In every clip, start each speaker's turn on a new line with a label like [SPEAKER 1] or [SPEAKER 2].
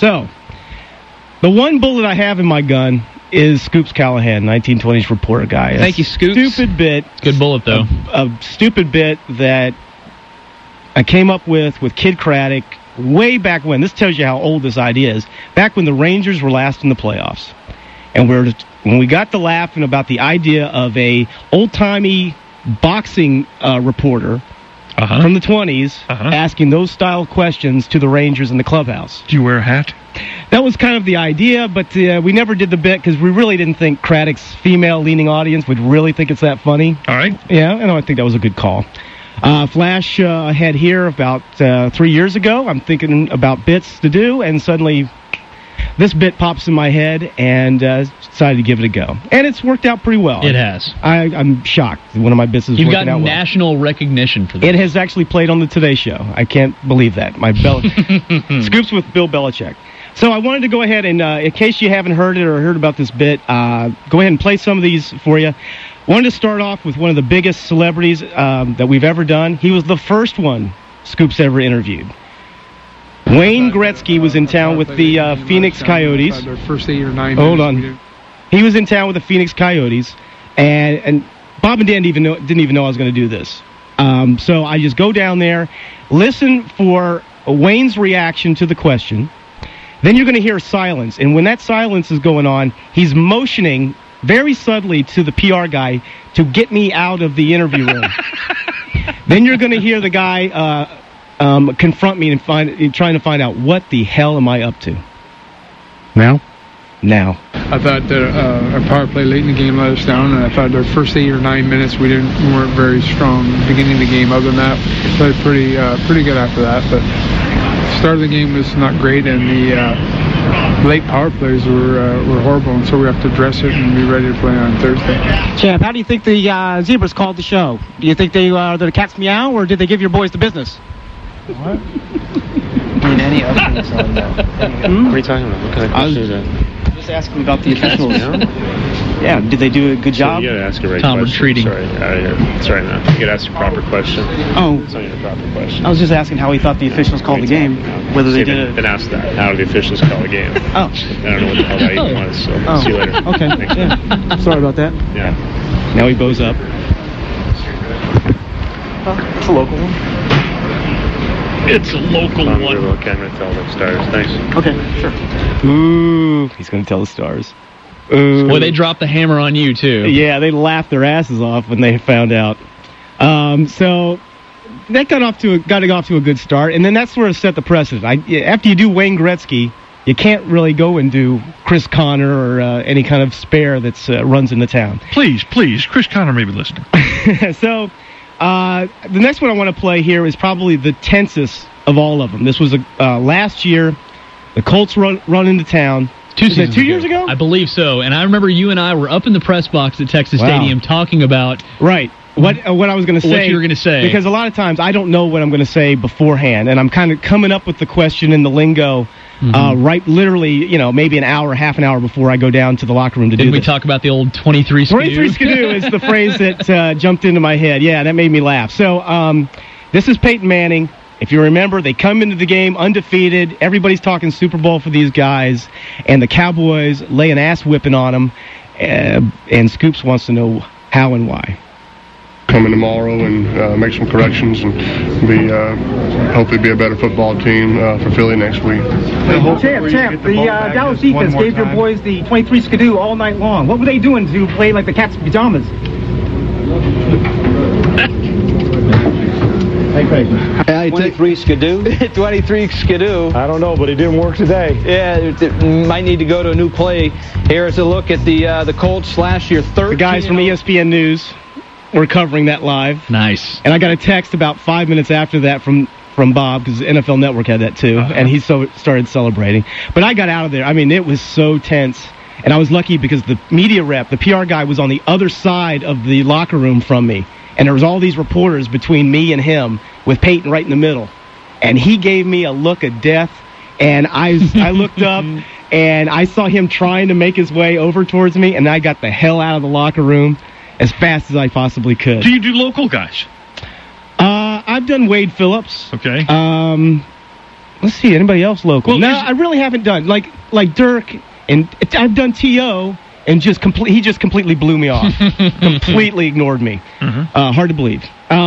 [SPEAKER 1] So, the one bullet I have in my gun is Scoops Callahan, 1920s reporter guy.
[SPEAKER 2] Thank you, Scoops.
[SPEAKER 1] Stupid bit.
[SPEAKER 2] Good bullet, though.
[SPEAKER 1] A stupid bit that I came up with Kid Craddock way back when. This tells you how old this idea is. Back when the Rangers were last in the playoffs. And when we got to laughing about the idea of a old-timey boxing reporter from the 20s asking those style questions to the Rangers in the clubhouse.
[SPEAKER 3] Do you wear a hat?
[SPEAKER 1] That was kind of the idea, but we never did the bit because we really didn't think Craddock's female-leaning audience would really think it's that funny.
[SPEAKER 3] All right.
[SPEAKER 1] Yeah, and I think that was a good call. Flash ahead here about 3 years ago. I'm thinking about bits to do, and suddenly this bit pops in my head, and decided to give it a go. And it's worked out pretty well.
[SPEAKER 2] It has.
[SPEAKER 1] I'm shocked. One of my bits is
[SPEAKER 2] You've
[SPEAKER 1] working out well.
[SPEAKER 2] You've got national recognition for this.
[SPEAKER 1] It has actually played on the Today Show. I can't believe that. Scoops with Bill Belichick. So I wanted to go ahead and, in case you haven't heard it or heard about this bit, go ahead and play some of these for you. Wanted to start off with one of the biggest celebrities that we've ever done. He was the first one Scoops ever interviewed. Wayne Gretzky was in town with the Phoenix Coyotes.
[SPEAKER 4] First 8 or 9
[SPEAKER 1] Hold on. He was in town with the Phoenix Coyotes, and Bob and Dan didn't even know I was going to do this. So I just go down there, listen for Wayne's reaction to the question. Then you're going to hear silence, and when that silence is going on, he's motioning very subtly to the PR guy to get me out of the interview room. Then you're going to hear the guy confront me and trying to find out what the hell am I up to. Now.
[SPEAKER 4] I thought that our power play late in the game let us down, and I thought our first 8 or 9 minutes we weren't very strong beginning of the game. Other than that, played pretty good after that. But the start of the game was not great, and the late power plays were horrible, and so we have to address it and be ready to play on Thursday.
[SPEAKER 5] Champ, how do you think the Zebras called the show? Do you think did the cats meow, or did they give your boys the business?
[SPEAKER 6] What? I mean, any other things on that? What are you talking about? What kind of question is that?
[SPEAKER 5] Just asking about the officials. Yeah, did they do a good job?
[SPEAKER 7] So you gotta ask a right
[SPEAKER 2] Tom
[SPEAKER 7] question.
[SPEAKER 2] retreating.
[SPEAKER 7] Sorry, no. You gotta ask a proper question.
[SPEAKER 5] Oh.
[SPEAKER 7] It's not even a proper question.
[SPEAKER 5] I was just asking how he thought the officials called the game. Whether they did it.
[SPEAKER 7] Then ask that. How do the officials call a game?
[SPEAKER 5] Oh.
[SPEAKER 7] I don't know what the hell that even was, so see you later.
[SPEAKER 5] Okay.
[SPEAKER 7] Thanks,
[SPEAKER 5] Yeah. Sorry about that.
[SPEAKER 7] Yeah.
[SPEAKER 1] Now he bows up.
[SPEAKER 5] Well, it's a local one.
[SPEAKER 3] It's a local one.
[SPEAKER 7] Okay, I'm gonna tell the stars. Thanks.
[SPEAKER 5] Okay, sure.
[SPEAKER 1] Ooh, he's going to tell the stars. Ooh.
[SPEAKER 2] Boy, they dropped the hammer on you, too.
[SPEAKER 1] Yeah, they laughed their asses off when they found out. So that got off to a good start, and then that sort of set the precedent. After you do Wayne Gretzky, you can't really go and do Chris Connor or any kind of spare that runs in the town.
[SPEAKER 3] Please, Chris Connor may be listening.
[SPEAKER 1] So the next one I want to play here is probably the tensest of all of them. This was last year. The Colts run into town.
[SPEAKER 2] 2 seasons
[SPEAKER 1] 2 years ago?
[SPEAKER 2] I believe so. And I remember you and I were up in the press box at Texas Stadium talking about...
[SPEAKER 1] Right. What I was going to say.
[SPEAKER 2] What you were going to say.
[SPEAKER 1] Because a lot of times I don't know what I'm going to say beforehand, and I'm kind of coming up with the question in the lingo right literally, maybe an hour, half an hour before I go down to the locker room to do this.
[SPEAKER 2] Did we talk about the old 23 skidoo?
[SPEAKER 1] 23 skidoo is the phrase that jumped into my head. Yeah, that made me laugh. So this is Peyton Manning. If you remember, they come into the game undefeated. Everybody's talking Super Bowl for these guys, and the Cowboys lay an ass whipping on them. And Scoops wants to know how and why.
[SPEAKER 8] Come in tomorrow and make some corrections and hopefully be a better football team for Philly next week.
[SPEAKER 5] Champ, the Dallas defense gave your boys the 23 skidoo all night long. What were they doing to play like the cat's pajamas?
[SPEAKER 9] Hey, Craig. 23 skidoo? 23 skidoo.
[SPEAKER 10] I don't know, but it didn't work today.
[SPEAKER 9] Yeah, it might need to go to a new play. Here's a look at the Colts last year. 13.
[SPEAKER 1] The guys from ESPN News were covering that live.
[SPEAKER 2] Nice.
[SPEAKER 1] And I got a text about 5 minutes after that from Bob, because NFL Network had that too, and he started celebrating. But I got out of there. I mean, it was so tense. And I was lucky because the media rep, the PR guy, was on the other side of the locker room from me. And there was all these reporters between me and him, with Peyton right in the middle. And he gave me a look of death, and I looked up, and I saw him trying to make his way over towards me, and I got the hell out of the locker room as fast as I possibly could.
[SPEAKER 3] Do you do local guys?
[SPEAKER 1] I've done Wade Phillips.
[SPEAKER 3] Okay.
[SPEAKER 1] let's see, anybody else local?
[SPEAKER 3] Well,
[SPEAKER 1] no, I really haven't done like Dirk, and I've done T.O. and he just completely blew me off, completely ignored me. Hard to believe.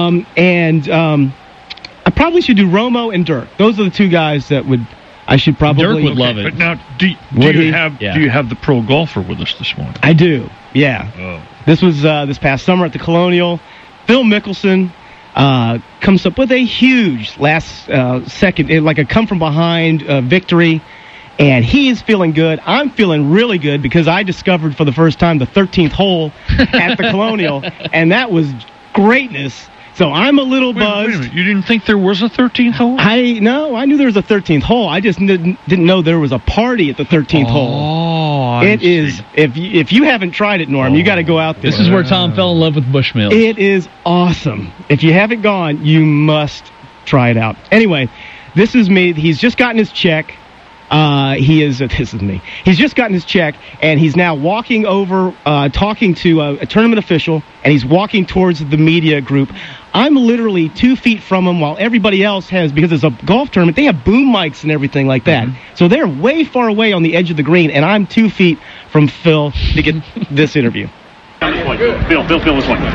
[SPEAKER 1] I probably should do Romo and Dirk. Those are the two guys that I should probably.
[SPEAKER 2] Dirk would love it.
[SPEAKER 3] But now, do you have the pro golfer with us this morning?
[SPEAKER 1] I do. Yeah.
[SPEAKER 3] Oh.
[SPEAKER 1] This was this past summer at the Colonial. Phil Mickelson comes up with a huge last second, like a come from behind victory, and he is feeling good. I'm feeling really good because I discovered for the first time the 13th hole at the Colonial, and that was greatness. So I'm a little buzzed.
[SPEAKER 3] Wait a minute. You didn't think there was a 13th hole?
[SPEAKER 1] I knew there was a 13th hole. I just didn't know there was a party at the 13th hole. It is. If you haven't tried it, Norm, you got to go out there.
[SPEAKER 2] This is where Tom fell in love with Bushmills.
[SPEAKER 1] It is awesome. If you haven't gone, you must try it out. Anyway, this is me. He's just gotten his check. This is me. He's just gotten his check, and he's now walking over, talking to a tournament official, and he's walking towards the media group. I'm literally 2 feet from him, while everybody else has, because it's a golf tournament, they have boom mics and everything like that. So they're way far away on the edge of the green, and I'm 2 feet from Phil to get this interview.
[SPEAKER 7] Phil, this one.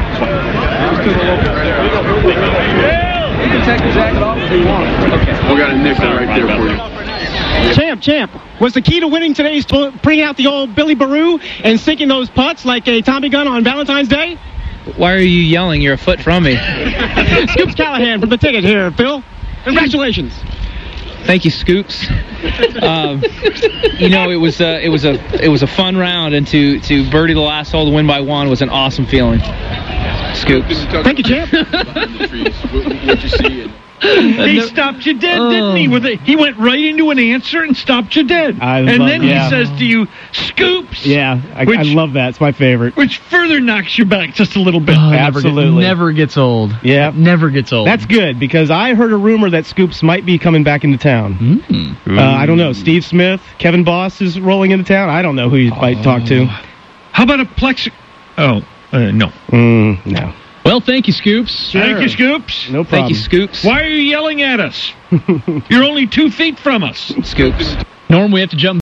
[SPEAKER 11] You can take the jacket off if you want. Okay. We got a nickel right there for you.
[SPEAKER 5] Champ, was the key to winning today's bringing out the old Billy Baru and sinking those putts like a Tommy gun on Valentine's Day?
[SPEAKER 6] Why are you yelling? You're a foot from me.
[SPEAKER 5] Scoops Callahan from the ticket here, Phil. Congratulations.
[SPEAKER 6] Thank you, Scoops. It was a fun round, and to birdie the last hole to win by one was an awesome feeling. Scoops.
[SPEAKER 5] Thank you, champ.
[SPEAKER 11] What you see?
[SPEAKER 3] He stopped you dead, didn't he? He went right into an answer and stopped you dead. He says to you, Scoops.
[SPEAKER 1] Yeah, I love that. It's my favorite.
[SPEAKER 3] Which further knocks you back just a little bit.
[SPEAKER 1] Absolutely.
[SPEAKER 2] Never gets old.
[SPEAKER 1] Yeah.
[SPEAKER 2] Never gets old.
[SPEAKER 1] That's good, because I heard a rumor that Scoops might be coming back into town. I don't know. Steve Smith, Kevin Boss is rolling into town. I don't know who you might talk to.
[SPEAKER 3] How about a Plex... Oh, no.
[SPEAKER 1] No.
[SPEAKER 2] Well, thank you, Scoops.
[SPEAKER 3] Sure. Thank you, Scoops.
[SPEAKER 1] No problem.
[SPEAKER 6] Thank you, Scoops.
[SPEAKER 3] Why are you yelling at us? You're only 2 feet from us.
[SPEAKER 6] Scoops.
[SPEAKER 2] Norm, we have to jump